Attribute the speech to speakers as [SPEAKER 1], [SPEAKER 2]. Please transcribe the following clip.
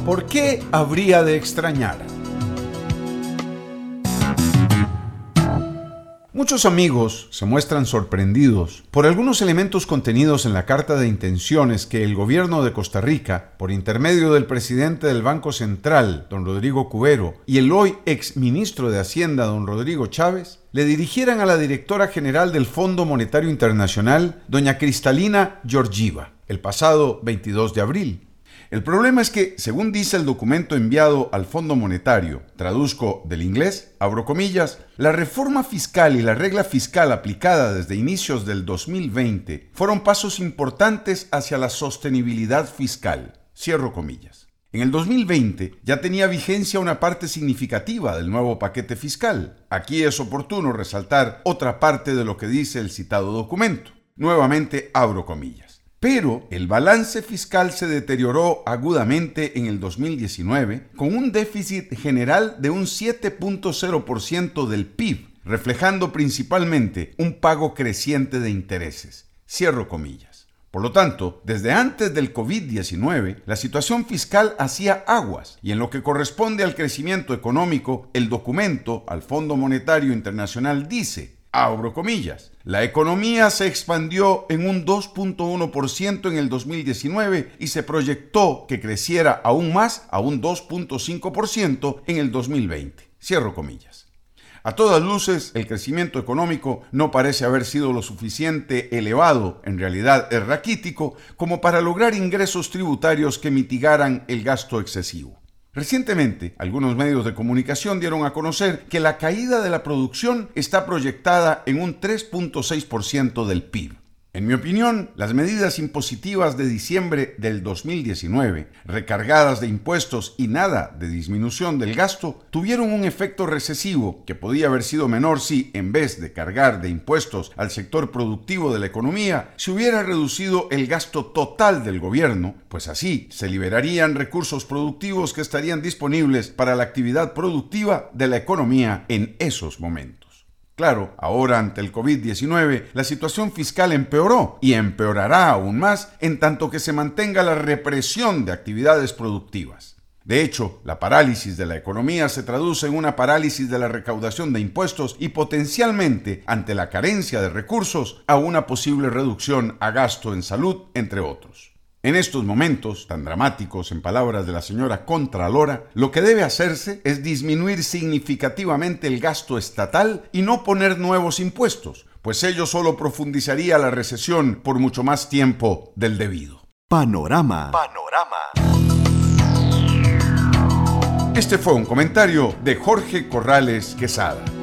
[SPEAKER 1] ¿Por qué habría de extrañar? Muchos amigos se muestran sorprendidos por algunos elementos contenidos en la carta de intenciones que el gobierno de Costa Rica, por intermedio del presidente del Banco Central, don Rodrigo Cubero, y el hoy exministro de Hacienda, don Rodrigo Chávez, le dirigieran a la directora general del Fondo Monetario Internacional, doña Cristalina Georgieva, el pasado 22 de abril. El problema es que, según dice el documento enviado al Fondo Monetario, traduzco del inglés, abro comillas, la reforma fiscal y la regla fiscal aplicada desde inicios del 2020 fueron pasos importantes hacia la sostenibilidad fiscal, cierro comillas. En el 2020 ya tenía vigencia una parte significativa del nuevo paquete fiscal. Aquí es oportuno resaltar otra parte de lo que dice el citado documento. Nuevamente abro comillas. Pero el balance fiscal se deterioró agudamente en el 2019 con un déficit general de un 7.0% del PIB, reflejando principalmente un pago creciente de intereses. Cierro comillas. Por lo tanto, desde antes del COVID-19, la situación fiscal hacía aguas y en lo que corresponde al crecimiento económico, el documento al Fondo Monetario Internacional dice, abro comillas, la economía se expandió en un 2.1% en el 2019 y se proyectó que creciera aún más a un 2.5% en el 2020. Cierro comillas. A todas luces, el crecimiento económico no parece haber sido lo suficiente elevado, en realidad es raquítico, como para lograr ingresos tributarios que mitigaran el gasto excesivo. Recientemente, algunos medios de comunicación dieron a conocer que la caída de la producción está proyectada en un 3.6% del PIB. En mi opinión, las medidas impositivas de diciembre del 2019, recargadas de impuestos y nada de disminución del gasto, tuvieron un efecto recesivo que podía haber sido menor si, en vez de cargar de impuestos al sector productivo de la economía, se hubiera reducido el gasto total del gobierno, pues así se liberarían recursos productivos que estarían disponibles para la actividad productiva de la economía en esos momentos. Claro, ahora ante el COVID-19, la situación fiscal empeoró y empeorará aún más en tanto que se mantenga la represión de actividades productivas. De hecho, la parálisis de la economía se traduce en una parálisis de la recaudación de impuestos y potencialmente, ante la carencia de recursos, a una posible reducción a gasto en salud, entre otros. En estos momentos tan dramáticos, en palabras de la señora Contralora, lo que debe hacerse es disminuir significativamente el gasto estatal y no poner nuevos impuestos, pues ello solo profundizaría la recesión por mucho más tiempo del debido.
[SPEAKER 2] Panorama.
[SPEAKER 1] Este fue un comentario de Jorge Corrales Quesada.